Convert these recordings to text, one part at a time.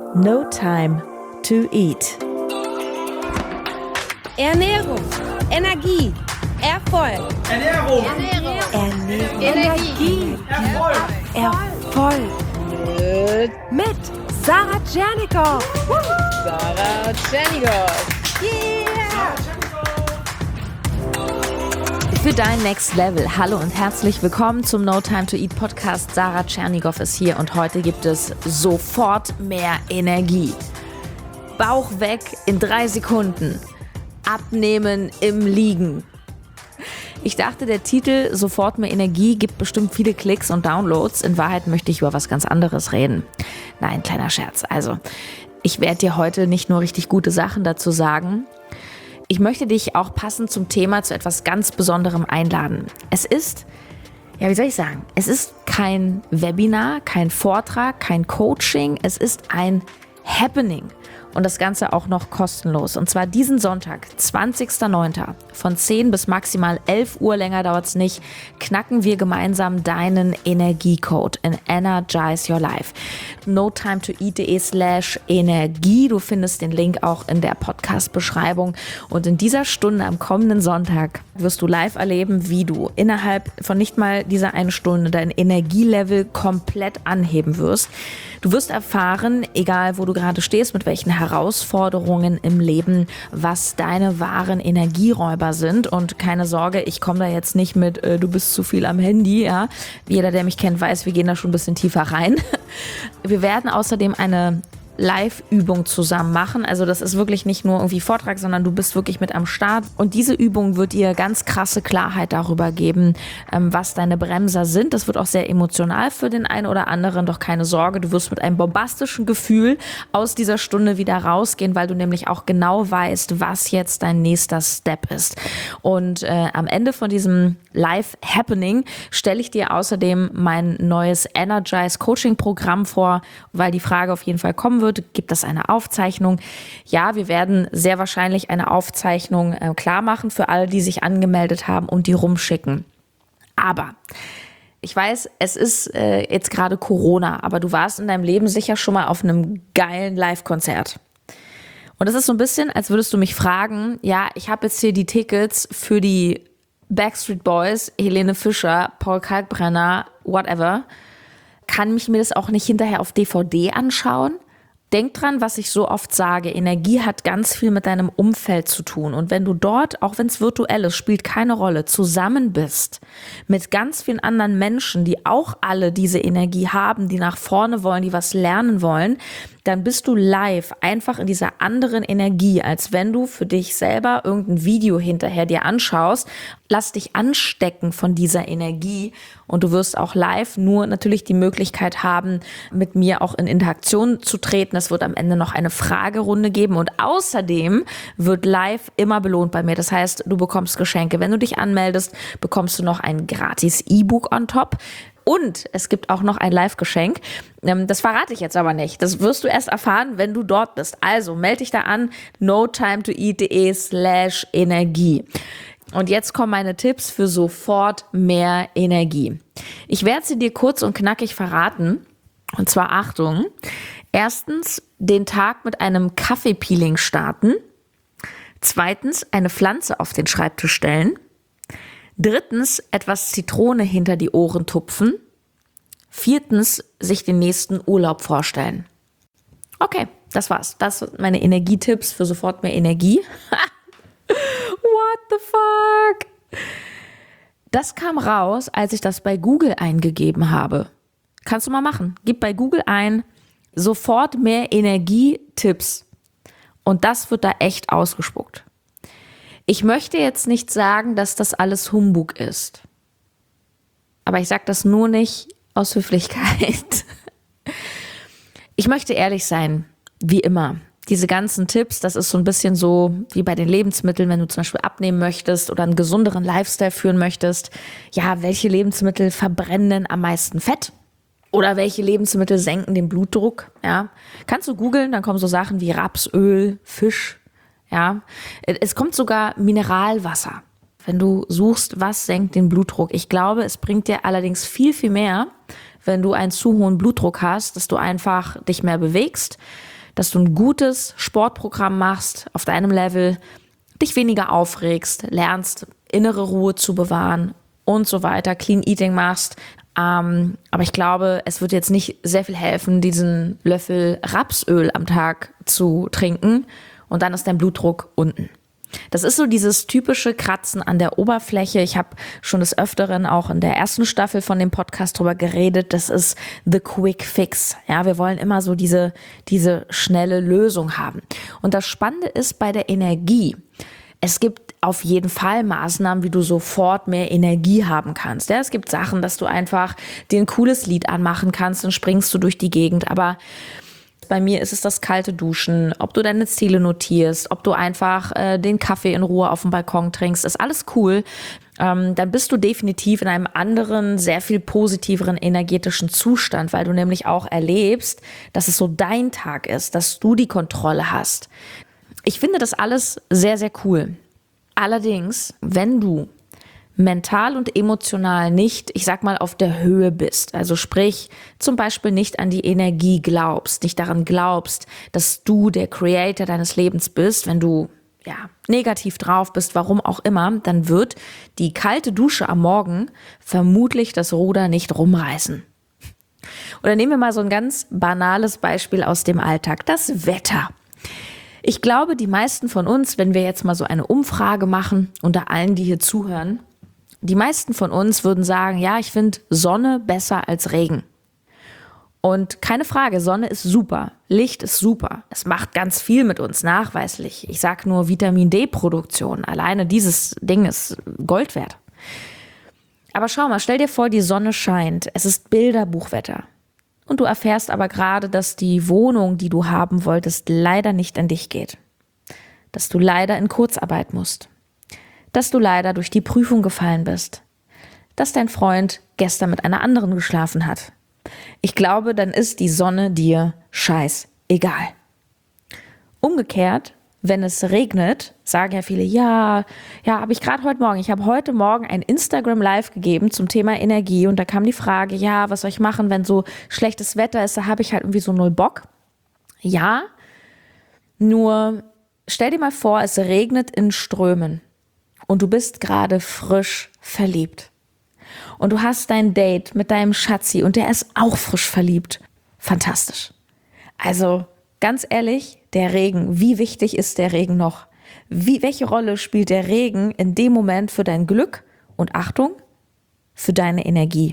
No Time to Eat. Ernährung, Energie, Erfolg. Ernährung. Energie. Erfolg. Mit Sarah Tschernikow. Sarah Tschernikow. Yeah. Für dein Next Level. Hallo und herzlich willkommen zum No Time to Eat Podcast. Sarah Tschernikow ist hier und heute gibt es sofort mehr Energie. Bauch weg in 3 Sekunden. Abnehmen im Liegen. Ich dachte, der Titel Sofort mehr Energie gibt bestimmt viele Klicks und Downloads. In Wahrheit möchte ich über was ganz anderes reden. Nein, kleiner Scherz. Also, ich werde dir heute nicht nur richtig gute Sachen dazu sagen. Ich möchte dich auch passend zum Thema zu etwas ganz Besonderem einladen. Es ist, es ist kein Webinar, kein Vortrag, kein Coaching. Es ist ein Happening. Und das Ganze auch noch kostenlos. Und zwar diesen Sonntag, 20.09. von 10 bis maximal 11 Uhr, länger dauert es nicht, knacken wir gemeinsam deinen Energiecode in Energize Your Life. notimetoeat.de/Energie. Du findest den Link auch in der Podcast-Beschreibung. Und in dieser Stunde am kommenden Sonntag wirst du live erleben, wie du innerhalb von nicht mal dieser 1 Stunde dein Energielevel komplett anheben wirst. Du wirst erfahren, egal wo du gerade stehst, mit welchen Herausforderungen im Leben, was deine wahren Energieräuber sind. Und keine Sorge, ich komme da jetzt nicht mit, du bist zu viel am Handy. Ja? Jeder, der mich kennt, weiß, wir gehen da schon ein bisschen tiefer rein. Wir werden außerdem eine Live-Übung zusammen machen. Also das ist wirklich nicht nur irgendwie Vortrag, sondern du bist wirklich mit am Start. Und diese Übung wird dir ganz krasse Klarheit darüber geben, was deine Bremser sind. Das wird auch sehr emotional für den einen oder anderen. Doch keine Sorge, du wirst mit einem bombastischen Gefühl aus dieser Stunde wieder rausgehen, weil du nämlich auch genau weißt, was jetzt dein nächster Step ist. Und am Ende von diesem Live-Happening stelle ich dir außerdem mein neues Energize Coaching-Programm vor, weil die Frage auf jeden Fall kommen wird. Gibt es eine Aufzeichnung? Ja, wir werden sehr wahrscheinlich eine Aufzeichnung klar machen für alle, die sich angemeldet haben und die rumschicken. Aber ich weiß, es ist jetzt gerade Corona, aber du warst in deinem Leben sicher schon mal auf einem geilen Live-Konzert. Und es ist so ein bisschen, als würdest du mich fragen, ja, ich habe jetzt hier die Tickets für die Backstreet Boys, Helene Fischer, Paul Kalkbrenner, whatever. Kann ich mir das auch nicht hinterher auf DVD anschauen? Denk dran, was ich so oft sage, Energie hat ganz viel mit deinem Umfeld zu tun. Und wenn du dort, auch wenn es virtuell ist, spielt keine Rolle, zusammen bist mit ganz vielen anderen Menschen, die auch alle diese Energie haben, die nach vorne wollen, die was lernen wollen, dann bist du live einfach in dieser anderen Energie, als wenn du für dich selber irgendein Video hinterher dir anschaust. Lass dich anstecken von dieser Energie und du wirst auch live nur natürlich die Möglichkeit haben, mit mir auch in Interaktion zu treten. Es wird am Ende noch eine Fragerunde geben und außerdem wird live immer belohnt bei mir. Das heißt, du bekommst Geschenke. Wenn du dich anmeldest, bekommst du noch ein gratis E-Book on top. Und es gibt auch noch ein Live-Geschenk. Das verrate ich jetzt aber nicht. Das wirst du erst erfahren, wenn du dort bist. Also melde dich da an, notimetoeat.de/Energie. Und jetzt kommen meine Tipps für sofort mehr Energie. Ich werde sie dir kurz und knackig verraten. Und zwar Achtung. Erstens, den Tag mit einem Kaffeepeeling starten. Zweitens, eine Pflanze auf den Schreibtisch stellen. Drittens, etwas Zitrone hinter die Ohren tupfen. Viertens, sich den nächsten Urlaub vorstellen. Okay, das war's. Das sind meine Energietipps für sofort mehr Energie. What the fuck? Das kam raus, als ich das bei Google eingegeben habe. Kannst du mal machen. Gib bei Google ein, sofort mehr Energietipps. Und das wird da echt ausgespuckt. Ich möchte jetzt nicht sagen, dass das alles Humbug ist. Aber ich sage das nur nicht aus Höflichkeit. Ich möchte ehrlich sein, wie immer. Diese ganzen Tipps, das ist so ein bisschen so wie bei den Lebensmitteln, wenn du zum Beispiel abnehmen möchtest oder einen gesünderen Lifestyle führen möchtest. Ja, welche Lebensmittel verbrennen denn am meisten Fett? Oder welche Lebensmittel senken den Blutdruck? Ja, kannst du googeln, dann kommen so Sachen wie Rapsöl, Fisch. Ja, es kommt sogar Mineralwasser, wenn du suchst, was senkt den Blutdruck. Ich glaube, es bringt dir allerdings viel, viel mehr, wenn du einen zu hohen Blutdruck hast, dass du einfach dich mehr bewegst, dass du ein gutes Sportprogramm machst auf deinem Level, dich weniger aufregst, lernst, innere Ruhe zu bewahren und so weiter, Clean Eating machst. Aber ich glaube, es wird jetzt nicht sehr viel helfen, diesen Löffel Rapsöl am Tag zu trinken und dann ist dein Blutdruck unten. Das ist so dieses typische Kratzen an der Oberfläche. Ich habe schon des Öfteren auch in der ersten Staffel von dem Podcast drüber geredet. Das ist the quick fix. Ja, wir wollen immer so diese schnelle Lösung haben. Und das Spannende ist bei der Energie. Es gibt auf jeden Fall Maßnahmen, wie du sofort mehr Energie haben kannst. Ja, es gibt Sachen, dass du einfach dir ein cooles Lied anmachen kannst, dann springst du durch die Gegend. Aber bei mir ist es das kalte Duschen, ob du deine Ziele notierst, ob du einfach den Kaffee in Ruhe auf dem Balkon trinkst, ist alles cool. Dann bist du definitiv in einem anderen, sehr viel positiveren energetischen Zustand, weil du nämlich auch erlebst, dass es so dein Tag ist, dass du die Kontrolle hast. Ich finde das alles sehr, sehr cool. Allerdings, wenn du mental und emotional nicht, ich sag mal, auf der Höhe bist, also sprich, zum Beispiel nicht an die Energie glaubst, nicht daran glaubst, dass du der Creator deines Lebens bist, wenn du negativ drauf bist, warum auch immer, dann wird die kalte Dusche am Morgen vermutlich das Ruder nicht rumreißen. Oder nehmen wir mal so ein ganz banales Beispiel aus dem Alltag, das Wetter. Ich glaube, die meisten von uns, wenn wir jetzt mal so eine Umfrage machen unter allen, die hier zuhören, die meisten von uns würden sagen, ja, ich finde Sonne besser als Regen. Und keine Frage, Sonne ist super, Licht ist super. Es macht ganz viel mit uns nachweislich. Ich sage nur Vitamin D-Produktion. Alleine dieses Ding ist Gold wert. Aber schau mal, stell dir vor, die Sonne scheint. Es ist Bilderbuchwetter. Und du erfährst aber gerade, dass die Wohnung, die du haben wolltest, leider nicht an dich geht. Dass du leider in Kurzarbeit musst. Dass du leider durch die Prüfung gefallen bist. Dass dein Freund gestern mit einer anderen geschlafen hat. Ich glaube, dann ist die Sonne dir scheißegal. Umgekehrt, wenn es regnet, sagen ja viele, ja, habe ich gerade heute Morgen. Ich habe heute Morgen ein Instagram Live gegeben zum Thema Energie und da kam die Frage, ja, was soll ich machen, wenn so schlechtes Wetter ist, da habe ich halt irgendwie so null Bock. Ja, nur stell dir mal vor, es regnet in Strömen und du bist gerade frisch verliebt. Und du hast dein Date mit deinem Schatzi und der ist auch frisch verliebt. Fantastisch. Also ganz ehrlich, der Regen, wie wichtig ist der Regen noch? Welche Rolle spielt der Regen in dem Moment für dein Glück und Achtung, für deine Energie?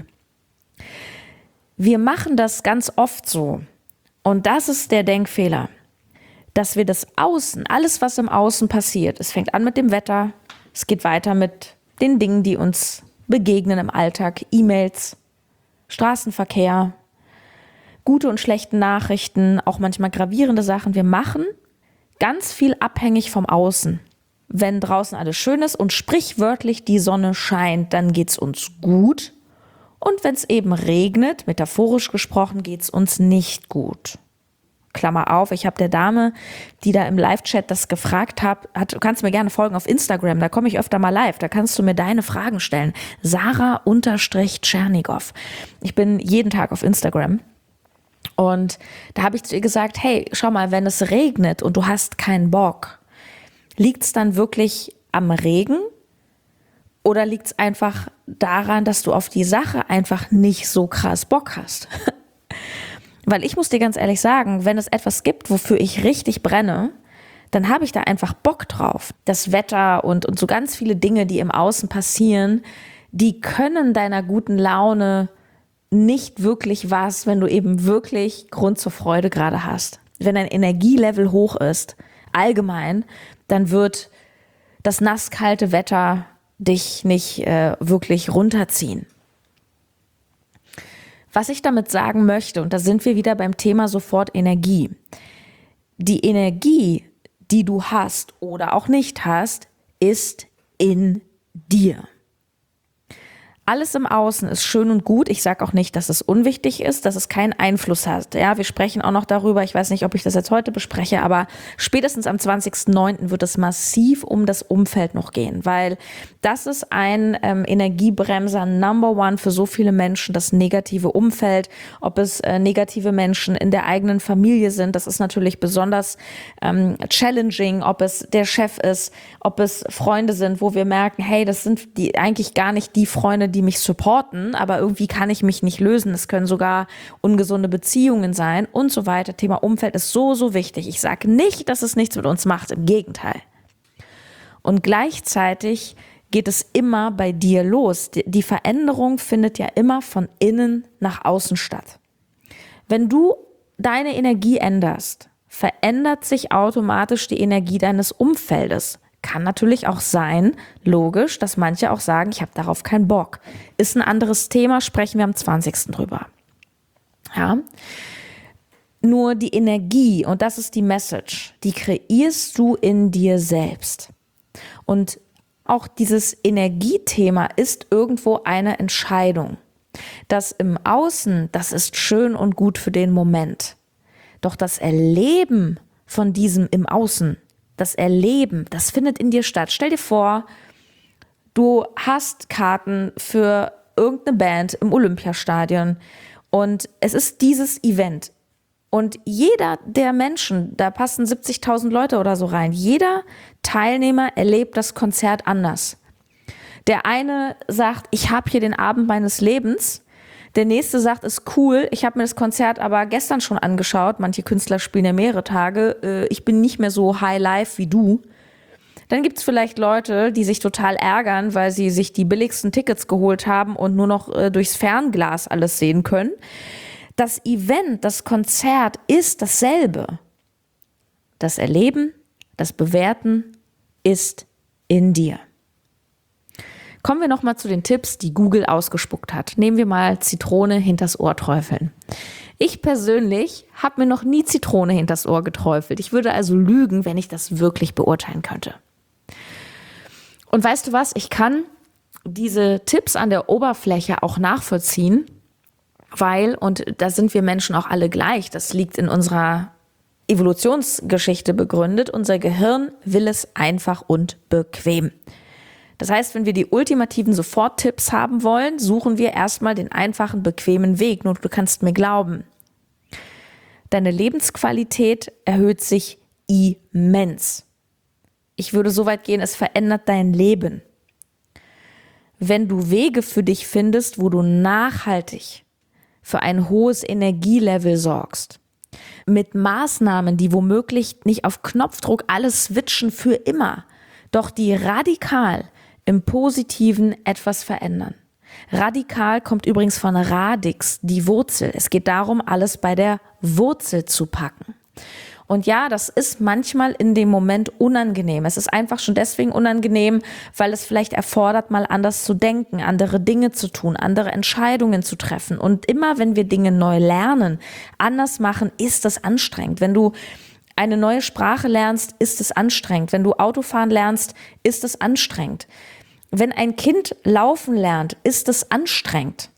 Wir machen das ganz oft so. Und das ist der Denkfehler, dass wir das Außen, alles was im Außen passiert, es fängt an mit dem Wetter, es geht weiter mit den Dingen, die uns begegnen im Alltag, E-Mails, Straßenverkehr, gute und schlechte Nachrichten, auch manchmal gravierende Sachen. Wir machen ganz viel abhängig vom Außen. Wenn draußen alles schön ist und sprichwörtlich die Sonne scheint, dann geht's uns gut. Und wenn es eben regnet, metaphorisch gesprochen, geht's uns nicht gut. Klammer auf, ich habe der Dame, die da im Live-Chat das gefragt hat, du kannst mir gerne folgen auf Instagram, da komme ich öfter mal live, da kannst du mir deine Fragen stellen. Sarah_Tschernigow. Ich bin jeden Tag auf Instagram. Und da habe ich zu ihr gesagt, hey, schau mal, wenn es regnet und du hast keinen Bock, liegt es dann wirklich am Regen oder liegt es einfach daran, dass du auf die Sache einfach nicht so krass Bock hast? Weil ich muss dir ganz ehrlich sagen, wenn es etwas gibt, wofür ich richtig brenne, dann habe ich da einfach Bock drauf. Das Wetter und so ganz viele Dinge, die im Außen passieren, die können deiner guten Laune nicht wirklich was, wenn du eben wirklich Grund zur Freude gerade hast. Wenn dein Energielevel hoch ist, allgemein, dann wird das nasskalte Wetter dich nicht wirklich runterziehen. Was ich damit sagen möchte, und da sind wir wieder beim Thema sofort Energie. Die Energie, die du hast oder auch nicht hast, ist in dir. Alles im Außen ist schön und gut. Ich sage auch nicht, dass es unwichtig ist, dass es keinen Einfluss hat. Ja, wir sprechen auch noch darüber. Ich weiß nicht, ob ich das jetzt heute bespreche, aber spätestens am 20.09. wird es massiv um das Umfeld noch gehen, weil das ist ein Energiebremser Number One für so viele Menschen, das negative Umfeld. Ob es negative Menschen in der eigenen Familie sind, das ist natürlich besonders challenging. Ob es der Chef ist, ob es Freunde sind, wo wir merken, hey, das sind die eigentlich gar nicht die Freunde, die mich supporten, aber irgendwie kann ich mich nicht lösen. Es können sogar ungesunde Beziehungen sein und so weiter. Thema Umfeld ist so, so wichtig. Ich sage nicht, dass es nichts mit uns macht, im Gegenteil. Und gleichzeitig geht es immer bei dir los. Die Veränderung findet ja immer von innen nach außen statt. Wenn du deine Energie änderst, verändert sich automatisch die Energie deines Umfeldes. Kann natürlich auch sein, logisch, dass manche auch sagen, ich habe darauf keinen Bock. Ist ein anderes Thema, sprechen wir am 20. drüber. Ja. Nur die Energie, und das ist die Message, die kreierst du in dir selbst. Und auch dieses Energiethema ist irgendwo eine Entscheidung. Das im Außen, das ist schön und gut für den Moment. Doch das Erleben von diesem im Außen, das Erleben, das findet in dir statt. Stell dir vor, du hast Karten für irgendeine Band im Olympiastadion und es ist dieses Event. Und jeder der Menschen, da passen 70.000 Leute oder so rein, jeder Teilnehmer erlebt das Konzert anders. Der eine sagt, ich habe hier den Abend meines Lebens. Der nächste sagt, ist cool, ich habe mir das Konzert aber gestern schon angeschaut. Manche Künstler spielen ja mehrere Tage. Ich bin nicht mehr so high life wie du. Dann gibt es vielleicht Leute, die sich total ärgern, weil sie sich die billigsten Tickets geholt haben und nur noch durchs Fernglas alles sehen können. Das Event, das Konzert ist dasselbe. Das Erleben, das Bewerten ist in dir. Kommen wir nochmal zu den Tipps, die Google ausgespuckt hat. Nehmen wir mal Zitrone hinters Ohr träufeln. Ich persönlich habe mir noch nie Zitrone hinters Ohr geträufelt. Ich würde also lügen, wenn ich das wirklich beurteilen könnte. Und weißt du was? Ich kann diese Tipps an der Oberfläche auch nachvollziehen, weil, und da sind wir Menschen auch alle gleich, das liegt in unserer Evolutionsgeschichte begründet, unser Gehirn will es einfach und bequem. Das heißt, wenn wir die ultimativen Soforttipps haben wollen, suchen wir erstmal den einfachen, bequemen Weg. Nur du kannst mir glauben, deine Lebensqualität erhöht sich immens. Ich würde so weit gehen, es verändert dein Leben. Wenn du Wege für dich findest, wo du nachhaltig für ein hohes Energielevel sorgst, mit Maßnahmen, die womöglich nicht auf Knopfdruck alles switchen für immer, doch die radikal im Positiven etwas verändern. Radikal kommt übrigens von Radix, die Wurzel. Es geht darum, alles bei der Wurzel zu packen. Und ja, das ist manchmal in dem Moment unangenehm. Es ist einfach schon deswegen unangenehm, weil es vielleicht erfordert, mal anders zu denken, andere Dinge zu tun, andere Entscheidungen zu treffen. Und immer, wenn wir Dinge neu lernen, anders machen, ist das anstrengend. Wenn du eine neue Sprache lernst, ist es anstrengend. Wenn du Autofahren lernst, ist es anstrengend. Wenn ein Kind laufen lernt, ist es anstrengend.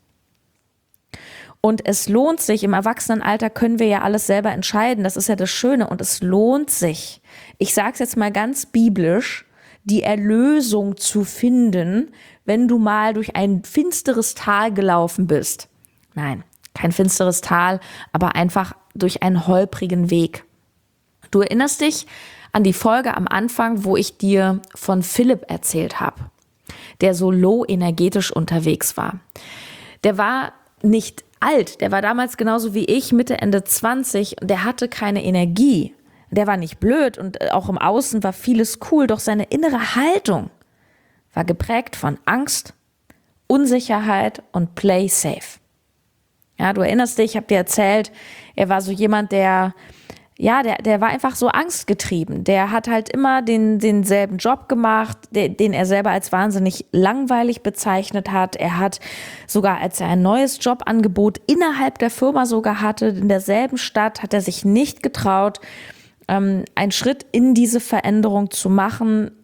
Und es lohnt sich, im Erwachsenenalter können wir ja alles selber entscheiden, das ist ja das Schöne. Und es lohnt sich, ich sage es jetzt mal ganz biblisch, die Erlösung zu finden, wenn du mal durch ein finsteres Tal gelaufen bist. Nein, kein finsteres Tal, aber einfach durch einen holprigen Weg. Du erinnerst dich an die Folge am Anfang, wo ich dir von Philipp erzählt habe, der so low energetisch unterwegs war. Der war nicht alt, der war damals genauso wie ich, Mitte, Ende 20, und der hatte keine Energie. Der war nicht blöd und auch im Außen war vieles cool, doch seine innere Haltung war geprägt von Angst, Unsicherheit und Play safe. Ja, du erinnerst dich, ich habe dir erzählt, er war so jemand, der war einfach so angstgetrieben. Der hat halt immer denselben Job gemacht, den er selber als wahnsinnig langweilig bezeichnet hat. Er hat sogar, als er ein neues Jobangebot innerhalb der Firma sogar hatte, in derselben Stadt, hat er sich nicht getraut, einen Schritt in diese Veränderung zu machen,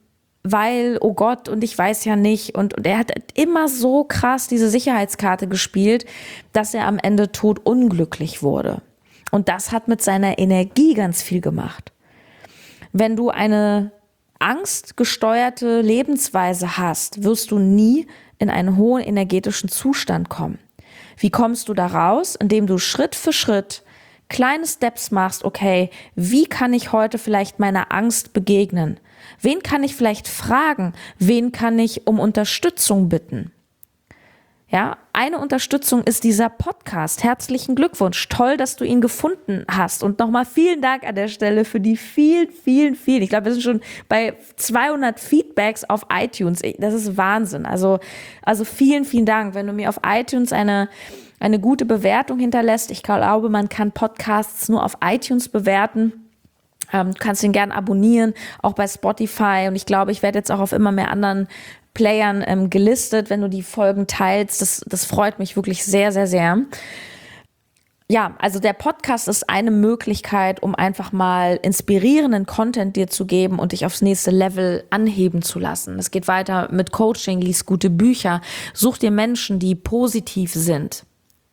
weil, oh Gott, und ich weiß ja nicht. Und er hat immer so krass diese Sicherheitskarte gespielt, dass er am Ende todunglücklich wurde. Und das hat mit seiner Energie ganz viel gemacht. Wenn du eine angstgesteuerte Lebensweise hast, wirst du nie in einen hohen energetischen Zustand kommen. Wie kommst du da raus? Indem du Schritt für Schritt kleine Steps machst. Okay, wie kann ich heute vielleicht meiner Angst begegnen? Wen kann ich vielleicht fragen? Wen kann ich um Unterstützung bitten? Ja, eine Unterstützung ist dieser Podcast. Herzlichen Glückwunsch. Toll, dass du ihn gefunden hast. Und nochmal vielen Dank an der Stelle für die vielen. Ich glaube, wir sind schon bei 200 Feedbacks auf iTunes. Das ist Wahnsinn. Also vielen Dank. Wenn du mir auf iTunes eine gute Bewertung hinterlässt. Ich glaube, man kann Podcasts nur auf iTunes bewerten. Du kannst ihn gern abonnieren, auch bei Spotify. Und ich glaube, ich werde jetzt auch auf immer mehr anderen Playern gelistet, wenn du die Folgen teilst. Das freut mich wirklich sehr, sehr, sehr. Ja, also der Podcast ist eine Möglichkeit, um einfach mal inspirierenden Content dir zu geben und dich aufs nächste Level anheben zu lassen. Es geht weiter mit Coaching, lies gute Bücher, such dir Menschen, die positiv sind.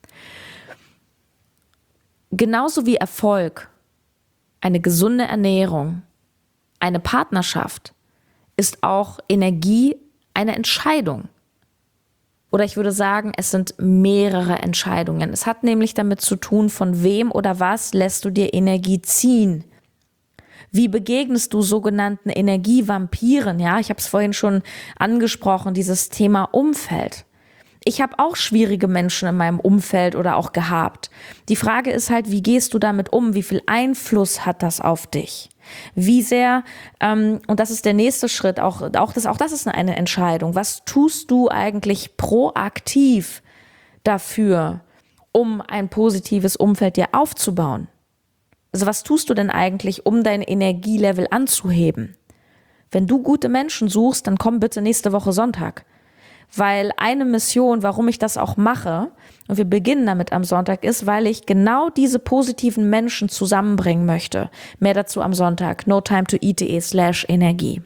Genauso wie Erfolg, eine gesunde Ernährung, eine Partnerschaft ist auch Energie eine Entscheidung. Oder ich würde sagen, es sind mehrere Entscheidungen. Es hat nämlich damit zu tun, von wem oder was lässt du dir Energie ziehen. Wie begegnest du sogenannten Energievampiren? Ja, ich habe es vorhin schon angesprochen, dieses Thema Umfeld. Ich habe auch schwierige Menschen in meinem Umfeld oder auch gehabt. Die Frage ist halt, wie gehst du damit um? Wie viel Einfluss hat das auf dich? Wie sehr, und das ist der nächste Schritt, auch das ist eine Entscheidung. Was tust du eigentlich proaktiv dafür, um ein positives Umfeld dir aufzubauen? Also was tust du denn eigentlich, um dein Energielevel anzuheben? Wenn du gute Menschen suchst, dann komm bitte nächste Woche Sonntag. Weil eine Mission, warum ich das auch mache, und wir beginnen damit am Sonntag, ist, weil ich genau diese positiven Menschen zusammenbringen möchte. Mehr dazu am Sonntag, notimetoeat.de/Energie.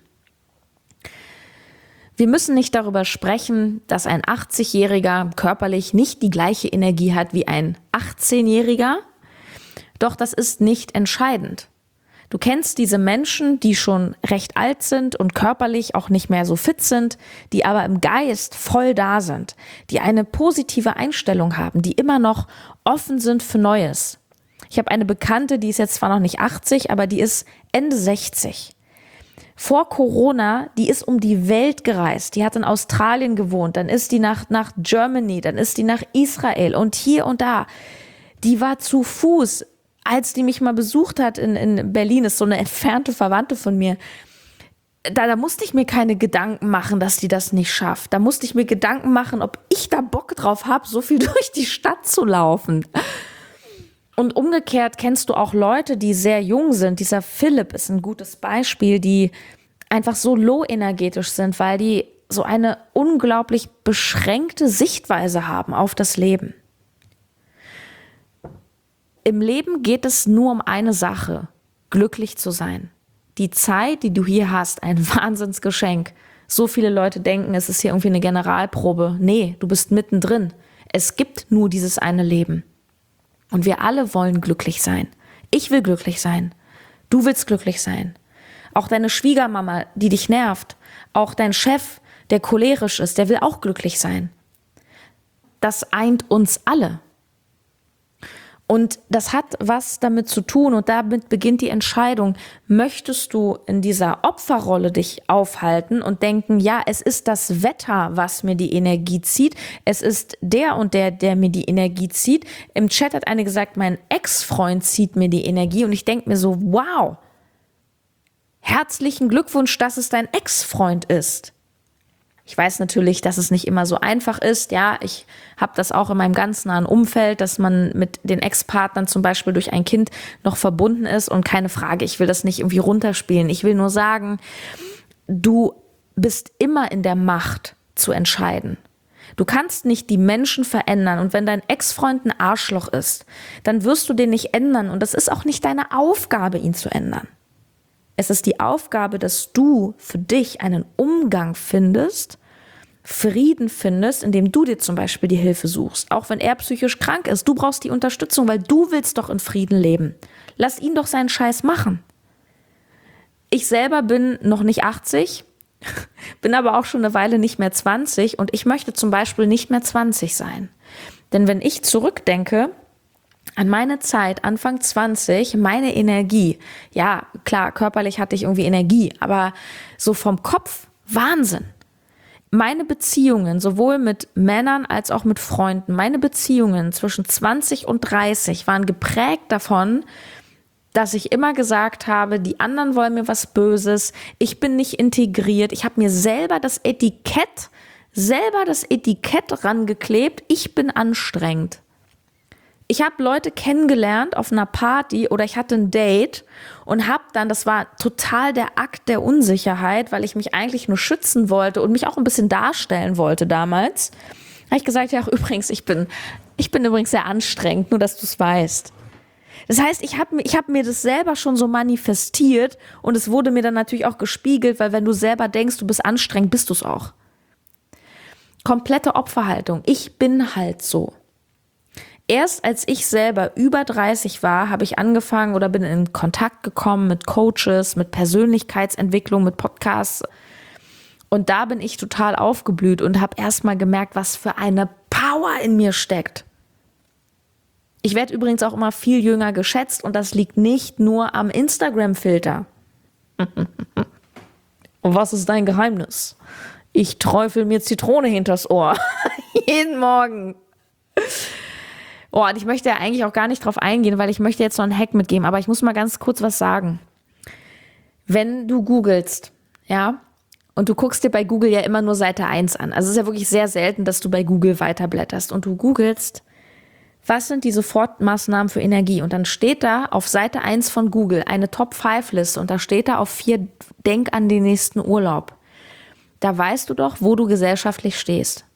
Wir müssen nicht darüber sprechen, dass ein 80-Jähriger körperlich nicht die gleiche Energie hat wie ein 18-Jähriger. Doch das ist nicht entscheidend. Du kennst diese Menschen, die schon recht alt sind und körperlich auch nicht mehr so fit sind, die aber im Geist voll da sind, die eine positive Einstellung haben, die immer noch offen sind für Neues. Ich habe eine Bekannte, die ist jetzt zwar noch nicht 80, aber die ist Ende 60. Vor Corona, die ist um die Welt gereist, die hat in Australien gewohnt, dann ist die nach Germany, dann ist die nach Israel und hier und da. Die war zu Fuß. Als die mich mal besucht hat in Berlin, ist so eine entfernte Verwandte von mir, da musste ich mir keine Gedanken machen, dass die das nicht schafft. Da musste ich mir Gedanken machen, ob ich da Bock drauf habe, so viel durch die Stadt zu laufen. Und umgekehrt kennst du auch Leute, die sehr jung sind. Dieser Philipp ist ein gutes Beispiel, die einfach so low-energetisch sind, weil die so eine unglaublich beschränkte Sichtweise haben auf das Leben. Im Leben geht es nur um eine Sache, glücklich zu sein. Die Zeit, die du hier hast, ein Wahnsinnsgeschenk. So viele Leute denken, es ist hier irgendwie eine Generalprobe. Nee, du bist mittendrin. Es gibt nur dieses eine Leben. Und wir alle wollen glücklich sein. Ich will glücklich sein. Du willst glücklich sein. Auch deine Schwiegermama, die dich nervt. Auch dein Chef, der cholerisch ist, der will auch glücklich sein. Das eint uns alle. Und das hat was damit zu tun und damit beginnt die Entscheidung, möchtest du in dieser Opferrolle dich aufhalten und denken, ja, es ist das Wetter, was mir die Energie zieht, es ist der und der mir die Energie zieht. Im Chat hat eine gesagt, mein Ex-Freund zieht mir die Energie und ich denke mir so, wow, herzlichen Glückwunsch, dass es dein Ex-Freund ist. Ich weiß natürlich, dass es nicht immer so einfach ist. Ja, ich habe das auch in meinem ganz nahen Umfeld, dass man mit den Ex-Partnern zum Beispiel durch ein Kind noch verbunden ist. Und keine Frage, ich will das nicht irgendwie runterspielen. Ich will nur sagen, du bist immer in der Macht zu entscheiden. Du kannst nicht die Menschen verändern. Und wenn dein Ex-Freund ein Arschloch ist, dann wirst du den nicht ändern. Und das ist auch nicht deine Aufgabe, ihn zu ändern. Es ist die Aufgabe, dass du für dich einen Umgang findest, Frieden findest, indem du dir zum Beispiel die Hilfe suchst. Auch wenn er psychisch krank ist. Du brauchst die Unterstützung, weil du willst doch in Frieden leben. Lass ihn doch seinen Scheiß machen. Ich selber bin noch nicht 80, bin aber auch schon eine Weile nicht mehr 20 und ich möchte zum Beispiel nicht mehr 20 sein. Denn wenn ich zurückdenke an meine Zeit, Anfang 20, meine Energie, ja klar, körperlich hatte ich irgendwie Energie, aber so vom Kopf, Wahnsinn. Meine Beziehungen, sowohl mit Männern als auch mit Freunden, meine Beziehungen zwischen 20 und 30 waren geprägt davon, dass ich immer gesagt habe, die anderen wollen mir was Böses, ich bin nicht integriert, ich habe mir selber das Etikett rangeklebt, ich bin anstrengend. Ich habe Leute kennengelernt auf einer Party oder ich hatte ein Date und habe dann, das war total der Akt der Unsicherheit, weil ich mich eigentlich nur schützen wollte und mich auch ein bisschen darstellen wollte damals, habe ich gesagt, ja übrigens, ich bin übrigens sehr anstrengend, nur dass du es weißt. Das heißt, ich hab mir das selber schon so manifestiert und es wurde mir dann natürlich auch gespiegelt, weil wenn du selber denkst, du bist anstrengend, bist du es auch. Komplette Opferhaltung. Ich bin halt so. Erst als ich selber über 30 war, habe ich angefangen oder bin in Kontakt gekommen mit Coaches, mit Persönlichkeitsentwicklung, mit Podcasts. Und da bin ich total aufgeblüht und habe erstmal gemerkt, was für eine Power in mir steckt. Ich werde übrigens auch immer viel jünger geschätzt und das liegt nicht nur am Instagram-Filter. Und was ist dein Geheimnis? Ich träufel mir Zitrone hinters Ohr. Jeden Morgen. Oh, und ich möchte ja eigentlich auch gar nicht drauf eingehen, weil ich möchte jetzt noch einen Hack mitgeben, aber ich muss mal ganz kurz was sagen. Wenn du googelst, ja, und du guckst dir bei Google ja immer nur Seite 1 an, also es ist ja wirklich sehr selten, dass du bei Google weiterblätterst und du googelst, was sind die Sofortmaßnahmen für Energie? Und dann steht da auf Seite 1 von Google eine Top-5-Liste und da steht da auf 4, denk an den nächsten Urlaub. Da weißt du doch, wo du gesellschaftlich stehst.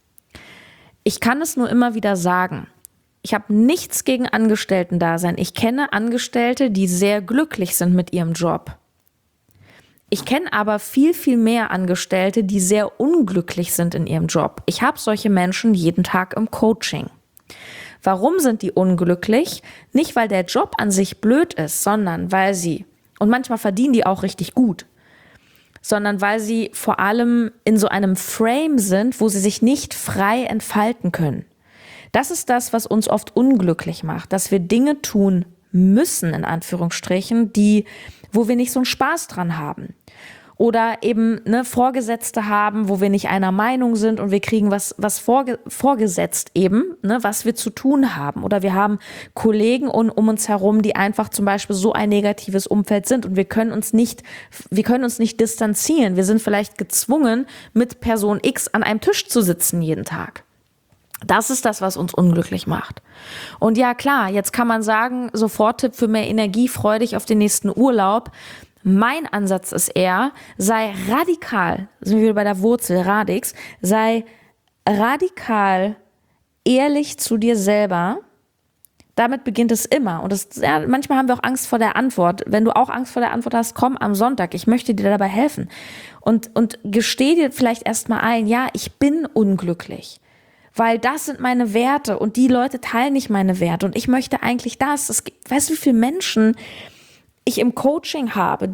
Ich kann es nur immer wieder sagen. Ich habe nichts gegen Angestellten-Dasein. Ich kenne Angestellte, die sehr glücklich sind mit ihrem Job. Ich kenne aber viel, viel mehr Angestellte, die sehr unglücklich sind in ihrem Job. Ich habe solche Menschen jeden Tag im Coaching. Warum sind die unglücklich? Nicht, weil der Job an sich blöd ist, sondern weil sie, und manchmal verdienen die auch richtig gut, sondern weil sie vor allem in so einem Frame sind, wo sie sich nicht frei entfalten können. Das ist das, was uns oft unglücklich macht, dass wir Dinge tun müssen, in Anführungsstrichen, wo wir nicht so einen Spaß dran haben. Oder eben Vorgesetzte haben, wo wir nicht einer Meinung sind und wir kriegen was vorgesetzt eben, was wir zu tun haben. Oder wir haben Kollegen um uns herum, die einfach zum Beispiel so ein negatives Umfeld sind und wir können uns nicht distanzieren. Wir sind vielleicht gezwungen, mit Person X an einem Tisch zu sitzen jeden Tag. Das ist das, was uns unglücklich macht. Und ja, klar, jetzt kann man sagen, Soforttipp für mehr Energie, freu dich auf den nächsten Urlaub. Mein Ansatz ist eher, sei radikal, sind wir wieder bei der Wurzel, Radix, sei radikal ehrlich zu dir selber. Damit beginnt es immer. Und manchmal haben wir auch Angst vor der Antwort. Wenn du auch Angst vor der Antwort hast, komm am Sonntag, ich möchte dir dabei helfen. Und gesteh dir vielleicht erstmal ein, ja, ich bin unglücklich. Weil das sind meine Werte und die Leute teilen nicht meine Werte und ich möchte eigentlich das. Weißt du, wie viele Menschen ich im Coaching habe,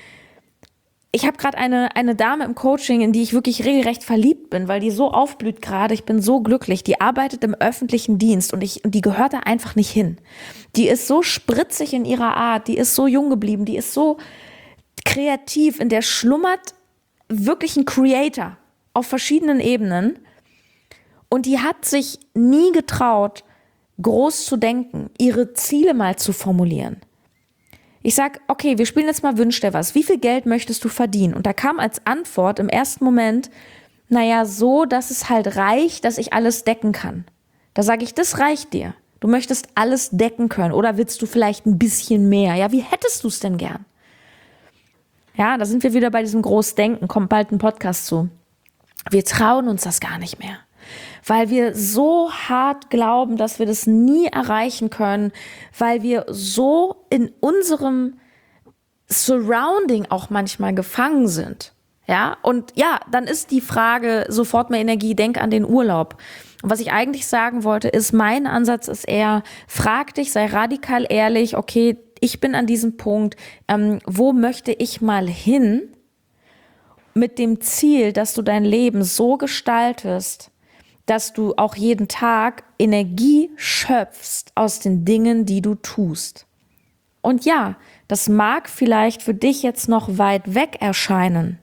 ich habe gerade eine Dame im Coaching, in die ich wirklich regelrecht verliebt bin, weil die so aufblüht gerade, ich bin so glücklich, die arbeitet im öffentlichen Dienst und die gehört da einfach nicht hin. Die ist so spritzig in ihrer Art, die ist so jung geblieben, die ist so kreativ, in der schlummert wirklich ein Creator auf verschiedenen Ebenen und die hat sich nie getraut, groß zu denken, ihre Ziele mal zu formulieren. Ich sag, okay, wir spielen jetzt mal Wünsch dir was. Wie viel Geld möchtest du verdienen? Und da kam als Antwort im ersten Moment, naja, so, dass es halt reicht, dass ich alles decken kann. Da sage ich, das reicht dir. Du möchtest alles decken können. Oder willst du vielleicht ein bisschen mehr? Ja, wie hättest du es denn gern? Ja, da sind wir wieder bei diesem Großdenken. Kommt bald ein Podcast zu. Wir trauen uns das gar nicht mehr. Weil wir so hart glauben, dass wir das nie erreichen können, weil wir so in unserem Surrounding auch manchmal gefangen sind. Ja, und ja, dann ist die Frage, sofort mehr Energie, denk an den Urlaub. Und was ich eigentlich sagen wollte, ist, mein Ansatz ist eher, frag dich, sei radikal ehrlich, okay, ich bin an diesem Punkt, wo möchte ich mal hin, mit dem Ziel, dass du dein Leben so gestaltest, dass du auch jeden Tag Energie schöpfst aus den Dingen, die du tust. Und ja, das mag vielleicht für dich jetzt noch weit weg erscheinen,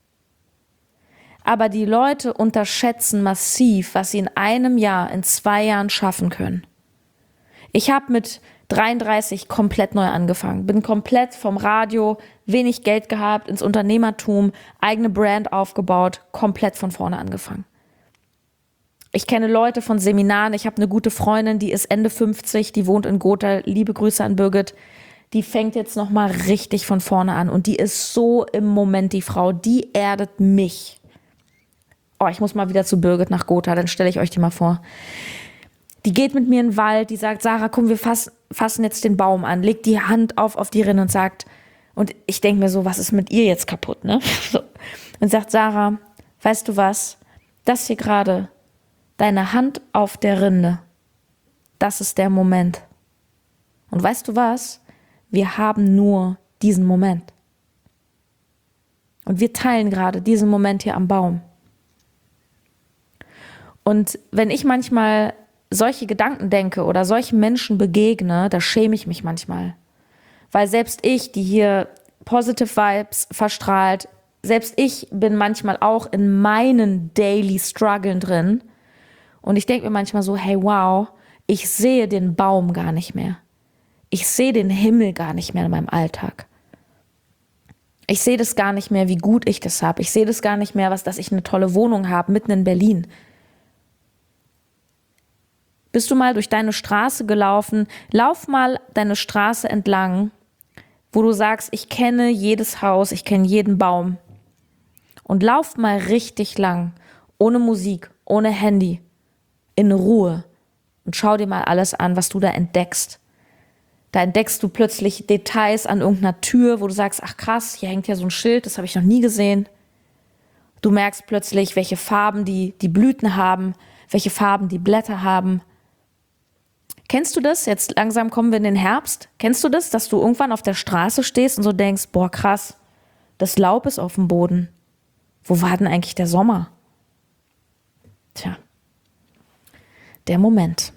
aber die Leute unterschätzen massiv, was sie in einem Jahr, in 2 Jahren schaffen können. Ich habe mit 33 komplett neu angefangen, bin komplett vom Radio, wenig Geld gehabt, ins Unternehmertum, eigene Brand aufgebaut, komplett von vorne angefangen. Ich kenne Leute von Seminaren, ich habe eine gute Freundin, die ist Ende 50, die wohnt in Gotha, liebe Grüße an Birgit, die fängt jetzt nochmal richtig von vorne an und die ist so im Moment die Frau, die erdet mich. Oh, ich muss mal wieder zu Birgit nach Gotha, dann stelle ich euch die mal vor. Die geht mit mir in den Wald, die sagt, Sarah, komm, wir fassen jetzt den Baum an, legt die Hand auf die Rinne und sagt, und ich denke mir so, was ist mit ihr jetzt kaputt, ne? So. Und sagt, Sarah, weißt du was, das hier gerade, deine Hand auf der Rinde, das ist der Moment. Und weißt du was, wir haben nur diesen Moment. Und wir teilen gerade diesen Moment hier am Baum. Und wenn ich manchmal solche Gedanken denke oder solchen Menschen begegne, da schäme ich mich manchmal. Weil selbst ich, die hier Positive Vibes verstrahlt, selbst ich bin manchmal auch in meinen Daily Struggeln drin. Und ich denke mir manchmal so, hey wow, ich sehe den Baum gar nicht mehr. Ich sehe den Himmel gar nicht mehr in meinem Alltag. Ich sehe das gar nicht mehr, wie gut ich das habe. Ich sehe das gar nicht mehr, dass ich eine tolle Wohnung habe, mitten in Berlin. Bist du mal durch deine Straße gelaufen? Lauf mal deine Straße entlang, wo du sagst, ich kenne jedes Haus, ich kenne jeden Baum. Und lauf mal richtig lang, ohne Musik, ohne Handy, in Ruhe. Und schau dir mal alles an, was du da entdeckst. Da entdeckst du plötzlich Details an irgendeiner Tür, wo du sagst, ach krass, hier hängt ja so ein Schild, das habe ich noch nie gesehen. Du merkst plötzlich, welche Farben die Blüten haben, welche Farben die Blätter haben. Kennst du das? Jetzt langsam kommen wir in den Herbst. Kennst du das, dass du irgendwann auf der Straße stehst und so denkst, boah krass, das Laub ist auf dem Boden. Wo war denn eigentlich der Sommer? Tja, der Moment.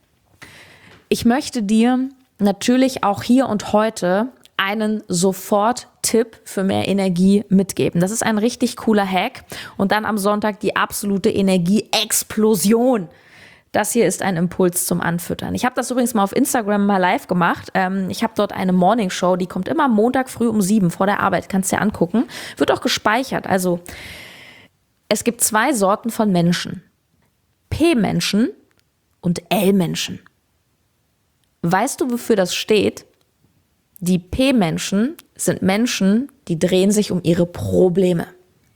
Ich möchte dir natürlich auch hier und heute einen Sofort-Tipp für mehr Energie mitgeben. Das ist ein richtig cooler Hack. Und dann am Sonntag die absolute Energieexplosion. Das hier ist ein Impuls zum Anfüttern. Ich habe das übrigens mal auf Instagram mal live gemacht. Ich habe dort eine Morning Show, die kommt immer Montag früh um 7 vor der Arbeit. Kannst dir angucken. Wird auch gespeichert. Also es gibt 2 Sorten von Menschen. P-Menschen und L-Menschen. Weißt du, wofür das steht? Die P-Menschen sind Menschen, die drehen sich um ihre Probleme.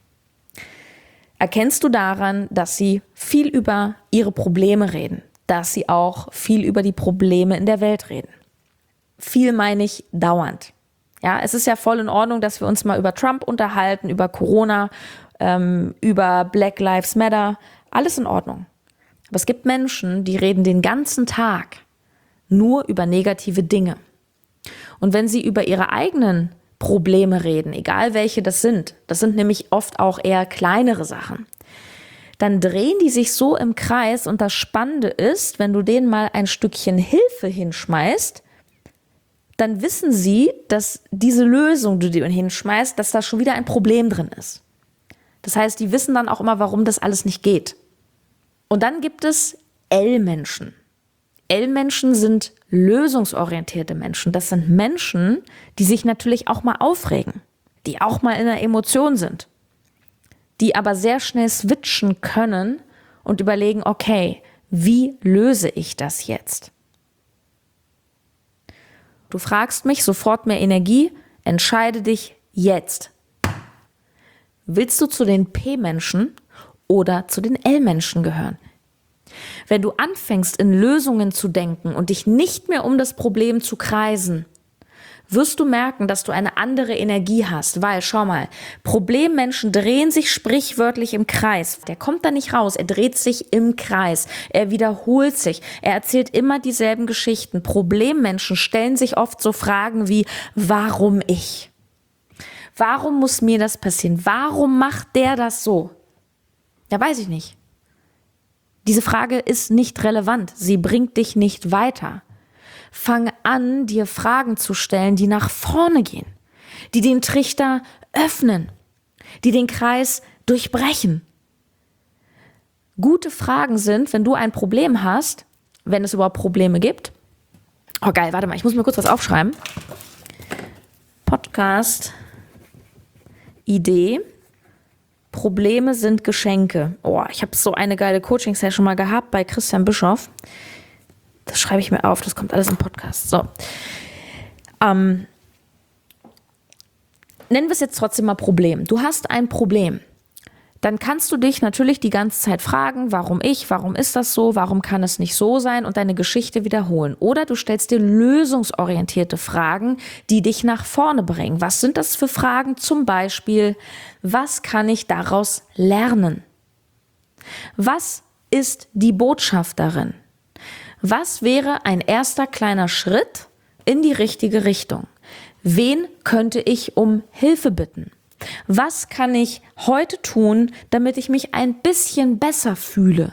Erkennst du daran, dass sie viel über ihre Probleme reden, dass sie auch viel über die Probleme in der Welt reden. Viel meine ich dauernd. Ja, es ist ja voll in Ordnung, dass wir uns mal über Trump unterhalten, über Corona, über Black Lives Matter, alles in Ordnung. Aber es gibt Menschen, die reden den ganzen Tag nur über negative Dinge. Und wenn sie über ihre eigenen Probleme reden, egal welche das sind nämlich oft auch eher kleinere Sachen, dann drehen die sich so im Kreis und das Spannende ist, wenn du denen mal ein Stückchen Hilfe hinschmeißt, dann wissen sie, dass diese Lösung, die du denen hinschmeißt, dass da schon wieder ein Problem drin ist. Das heißt, die wissen dann auch immer, warum das alles nicht geht. Und dann gibt es L-Menschen. L-Menschen sind lösungsorientierte Menschen. Das sind Menschen, die sich natürlich auch mal aufregen, die auch mal in einer Emotion sind, die aber sehr schnell switchen können und überlegen, okay, wie löse ich das jetzt? Du fragst mich, sofort mehr Energie, entscheide dich jetzt. Willst du zu den P-Menschen oder zu den L-Menschen gehören? Wenn du anfängst, in Lösungen zu denken und dich nicht mehr um das Problem zu kreisen, wirst du merken, dass du eine andere Energie hast, weil, schau mal, Problemmenschen drehen sich sprichwörtlich im Kreis. Der kommt da nicht raus, er dreht sich im Kreis, er wiederholt sich, er erzählt immer dieselben Geschichten. Problemmenschen stellen sich oft so Fragen wie, warum ich? Warum muss mir das passieren? Warum macht der das so? Ja, weiß ich nicht. Diese Frage ist nicht relevant, sie bringt dich nicht weiter. Fang an, dir Fragen zu stellen, die nach vorne gehen, die den Trichter öffnen, die den Kreis durchbrechen. Gute Fragen sind, wenn du ein Problem hast, wenn es überhaupt Probleme gibt. Oh geil, warte mal, ich muss mir kurz was aufschreiben. Podcast, Idee, Probleme sind Geschenke. Oh, ich habe so eine geile Coaching-Session mal gehabt bei Christian Bischoff. Das schreibe ich mir auf, das kommt alles im Podcast. So. Nennen wir es jetzt trotzdem mal Problem. Du hast ein Problem. Dann kannst du dich natürlich die ganze Zeit fragen, warum ich, warum ist das so, warum kann es nicht so sein und deine Geschichte wiederholen. Oder du stellst dir lösungsorientierte Fragen, die dich nach vorne bringen. Was sind das für Fragen? Zum Beispiel, was kann ich daraus lernen? Was ist die Botschaft darin? Was wäre ein erster kleiner Schritt in die richtige Richtung? Wen könnte ich um Hilfe bitten? Was kann ich heute tun, damit ich mich ein bisschen besser fühle?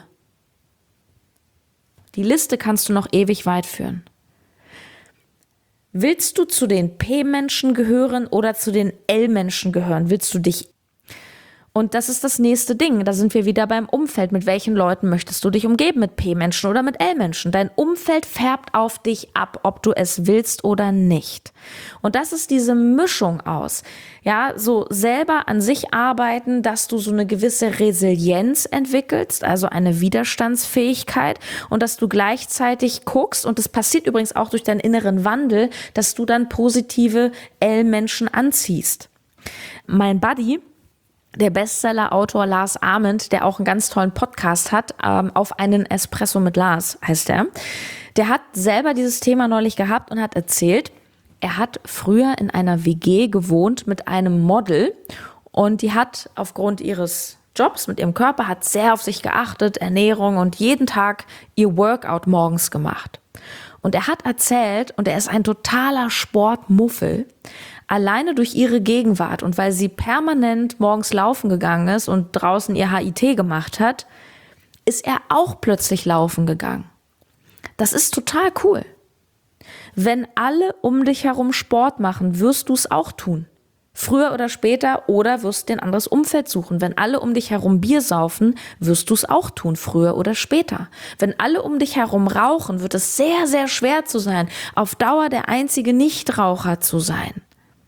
Die Liste kannst du noch ewig weit führen. Willst du zu den P-Menschen gehören oder zu den L-Menschen gehören? Willst du dich? Und das ist das nächste Ding. Da sind wir wieder beim Umfeld. Mit welchen Leuten möchtest du dich umgeben? Mit P-Menschen oder mit L-Menschen? Dein Umfeld färbt auf dich ab, ob du es willst oder nicht. Und das ist diese Mischung aus. Ja, so selber an sich arbeiten, dass du so eine gewisse Resilienz entwickelst, also eine Widerstandsfähigkeit und dass du gleichzeitig guckst, und das passiert übrigens auch durch deinen inneren Wandel, dass du dann positive L-Menschen anziehst. Mein Buddy, der Bestseller-Autor Lars Ament, der auch einen ganz tollen Podcast hat, auf einen Espresso mit Lars heißt er. Der hat selber dieses Thema neulich gehabt und hat erzählt, er hat früher in einer WG gewohnt mit einem Model und die hat aufgrund ihres Jobs mit ihrem Körper, hat sehr auf sich geachtet, Ernährung und jeden Tag ihr Workout morgens gemacht. Und er hat erzählt, und er ist ein totaler Sportmuffel, alleine durch ihre Gegenwart und weil sie permanent morgens laufen gegangen ist und draußen ihr HIIT gemacht hat, ist er auch plötzlich laufen gegangen. Das ist total cool. Wenn alle um dich herum Sport machen, wirst du es auch tun. Früher oder später, oder wirst dir ein anderes Umfeld suchen. Wenn alle um dich herum Bier saufen, wirst du es auch tun, früher oder später. Wenn alle um dich herum rauchen, wird es sehr, sehr schwer zu sein, auf Dauer der einzige Nichtraucher zu sein.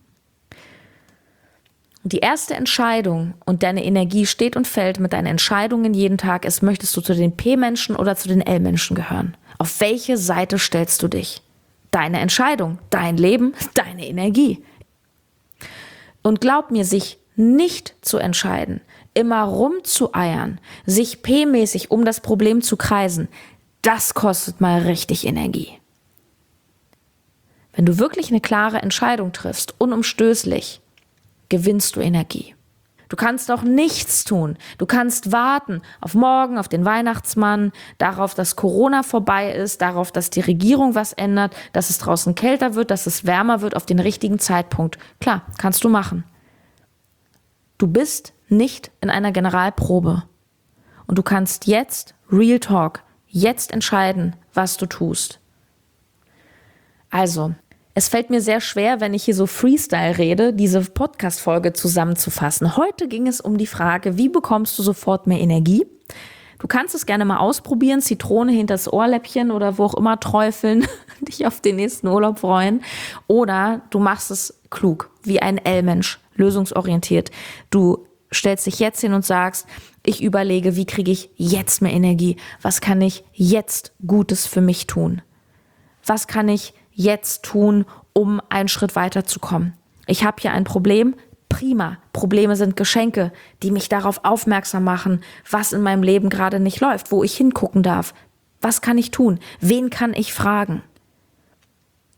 Die erste Entscheidung, und deine Energie steht und fällt mit deinen Entscheidungen jeden Tag, ist, möchtest du zu den P-Menschen oder zu den L-Menschen gehören? Auf welche Seite stellst du dich? Deine Entscheidung, dein Leben, deine Energie. Und glaub mir, sich nicht zu entscheiden, immer rumzueiern, sich P-mäßig um das Problem zu kreisen, das kostet mal richtig Energie. Wenn du wirklich eine klare Entscheidung triffst, unumstößlich, gewinnst du Energie. Du kannst auch nichts tun. Du kannst warten auf morgen, auf den Weihnachtsmann, darauf, dass Corona vorbei ist, darauf, dass die Regierung was ändert, dass es draußen kälter wird, dass es wärmer wird auf den richtigen Zeitpunkt. Klar, kannst du machen. Du bist nicht in einer Generalprobe. Und du kannst jetzt, Real Talk, jetzt entscheiden, was du tust. Also, es fällt mir sehr schwer, wenn ich hier so Freestyle rede, diese Podcast-Folge zusammenzufassen. Heute ging es um die Frage, wie bekommst du sofort mehr Energie? Du kannst es gerne mal ausprobieren, Zitrone hinters Ohrläppchen oder wo auch immer träufeln, dich auf den nächsten Urlaub freuen. Oder du machst es klug, wie ein L-Mensch, lösungsorientiert. Du stellst dich jetzt hin und sagst, ich überlege, wie kriege ich jetzt mehr Energie? Was kann ich jetzt Gutes für mich tun? Was kann ich jetzt tun, um einen Schritt weiterzukommen? Ich habe hier ein Problem. Prima. Probleme sind Geschenke, die mich darauf aufmerksam machen, was in meinem Leben gerade nicht läuft, wo ich hingucken darf. Was kann ich tun? Wen kann ich fragen?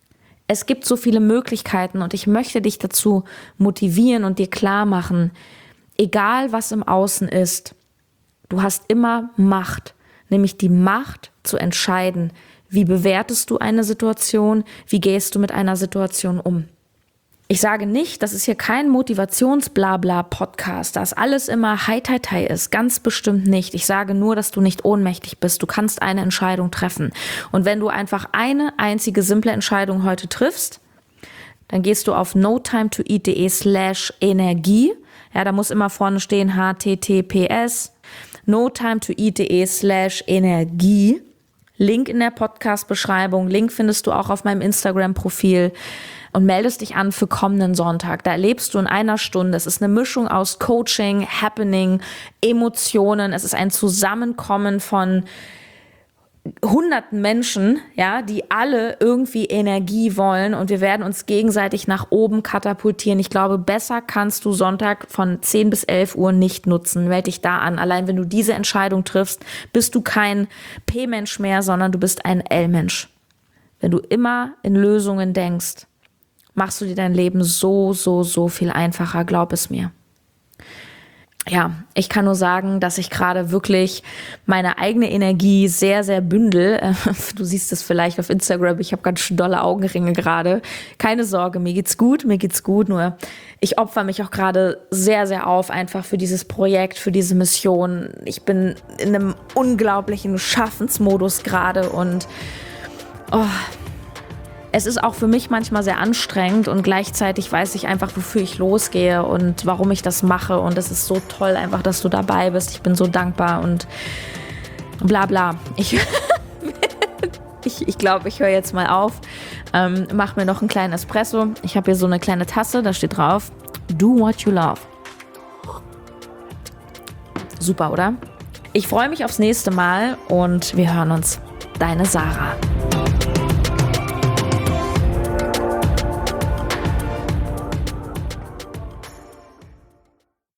Es gibt so viele Möglichkeiten und ich möchte dich dazu motivieren und dir klar machen, egal was im Außen ist, du hast immer Macht, nämlich die Macht zu entscheiden, wie bewertest du eine Situation, wie gehst du mit einer Situation um. Ich sage nicht, das ist hier kein Motivations-Blabla-Podcast, dass alles immer Hi-Tai-Tai ist, ganz bestimmt nicht. Ich sage nur, dass du nicht ohnmächtig bist. Du kannst eine Entscheidung treffen. Und wenn du einfach eine einzige simple Entscheidung heute triffst, dann gehst du auf notimetoeat.de/Energie. Ja, da muss immer vorne stehen https notimetoeat.de/Energie. Link in der Podcast-Beschreibung, Link findest du auch auf meinem Instagram-Profil. Und meldest dich an für kommenden Sonntag. Da erlebst du in einer Stunde. Es ist eine Mischung aus Coaching, Happening, Emotionen. Es ist ein Zusammenkommen von hunderten Menschen, ja, die alle irgendwie Energie wollen. Und wir werden uns gegenseitig nach oben katapultieren. Ich glaube, besser kannst du Sonntag von 10 bis 11 Uhr nicht nutzen. Meld dich da an. Allein wenn du diese Entscheidung triffst, bist du kein P-Mensch mehr, sondern du bist ein L-Mensch. Wenn du immer in Lösungen denkst, machst du dir dein Leben so viel einfacher, glaub es mir. Ja, ich kann nur sagen, dass ich gerade wirklich meine eigene Energie sehr, sehr bündel. Du siehst es vielleicht auf Instagram, ich habe ganz schön dolle Augenringe gerade. Keine Sorge, mir geht's gut, nur ich opfer mich auch gerade sehr, sehr auf, einfach für dieses Projekt, für diese Mission. Ich bin in einem unglaublichen Schaffensmodus gerade und es ist auch für mich manchmal sehr anstrengend und gleichzeitig weiß ich einfach, wofür ich losgehe und warum ich das mache. Und es ist so toll einfach, dass du dabei bist. Ich bin so dankbar und bla bla. Ich glaube, ich höre jetzt mal auf. Mach mir noch einen kleinen Espresso. Ich habe hier so eine kleine Tasse, da steht drauf, do what you love. Super, oder? Ich freue mich aufs nächste Mal und wir hören uns. Deine Sarah.